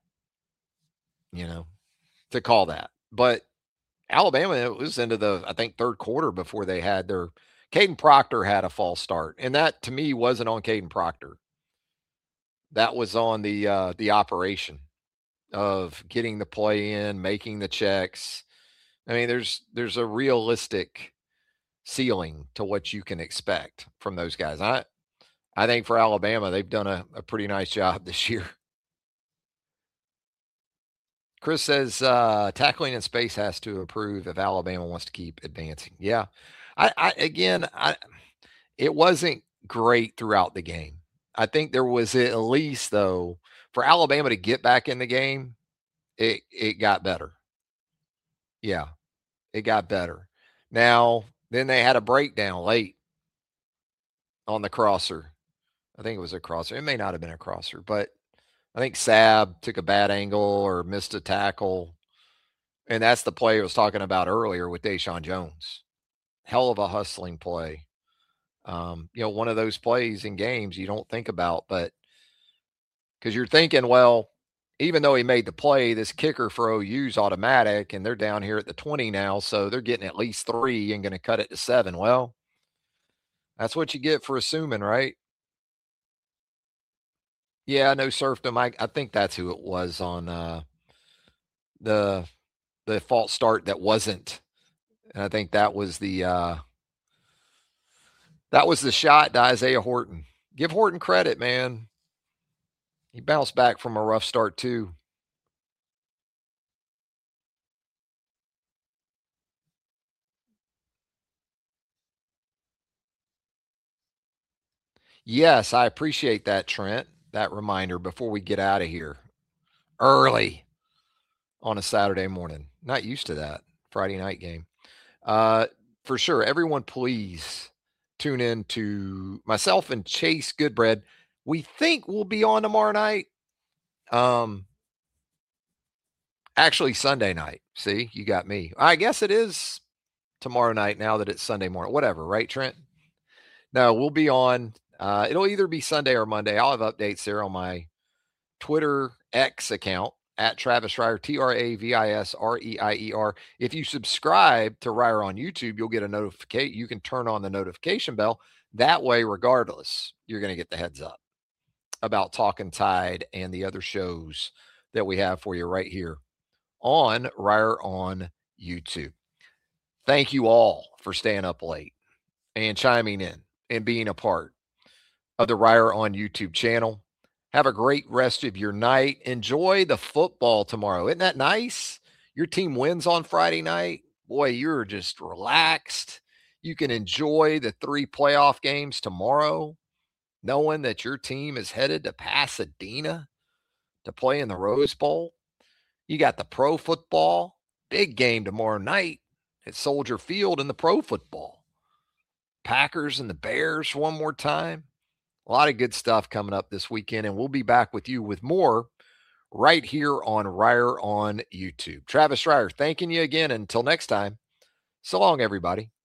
to call that. But Alabama, it was into the, I think, third quarter before they had their – Caden Proctor had a false start. And that, to me, wasn't on Caden Proctor. That was on the operation of getting the play in, making the checks. I mean, there's a realistic ceiling to what you can expect from those guys. I think for Alabama, they've done a pretty nice job this year. Chris says tackling in space has to improve if Alabama wants to keep advancing. Yeah. It wasn't great throughout the game. I think there was at least, though, for Alabama to get back in the game, it got better. Yeah, it got better. Now, then they had a breakdown late on the crosser. I think it was a crosser. It may not have been a crosser, but I think Sabb took a bad angle or missed a tackle. And that's the play I was talking about earlier with Deshaun Jones. Hell of a hustling play. One of those plays in games you don't think about, but because you're thinking, well, even though he made the play, this kicker for OU's automatic, and they're down here at the 20 now, so they're getting at least 3 and going to cut it to 7. Well, that's what you get for assuming, right? Yeah, no serfdom. I think that's who it was on the false start that wasn't. And I think that was the shot to Isaiah Horton. Give Horton credit, man. He bounced back from a rough start, too. Yes, I appreciate that, Trent, that reminder before we get out of here. Early on a Saturday morning. Not used to that Friday night game. For sure, everyone please tune in to myself and Chase Goodbread. We think we'll be on tomorrow night. Actually, Sunday night. See, you got me. I guess it is tomorrow night now that it's Sunday morning. Whatever, right, Trent? No, we'll be on. It'll either be Sunday or Monday. I'll have updates there on my Twitter X account at Travis Reier, TravisReier. If you subscribe to Reier on YouTube, you'll get a notification. You can turn on the notification bell. That way, regardless, you're going to get the heads up about Talking Tide and the other shows that we have for you right here on Reier on YouTube. Thank you all for staying up late and chiming in and being a part of the Reier on YouTube channel. Have a great rest of your night. Enjoy the football tomorrow. Isn't that nice? Your team wins on Friday night. Boy, you're just relaxed. You can enjoy the 3 playoff games tomorrow, knowing that your team is headed to Pasadena to play in the Rose Bowl. You got the pro football, big game tomorrow night at Soldier Field in the pro football. Packers and the Bears one more time. A lot of good stuff coming up this weekend, and we'll be back with you with more right here on Reier on YouTube. Travis Reier, thanking you again. Until next time, so long, everybody.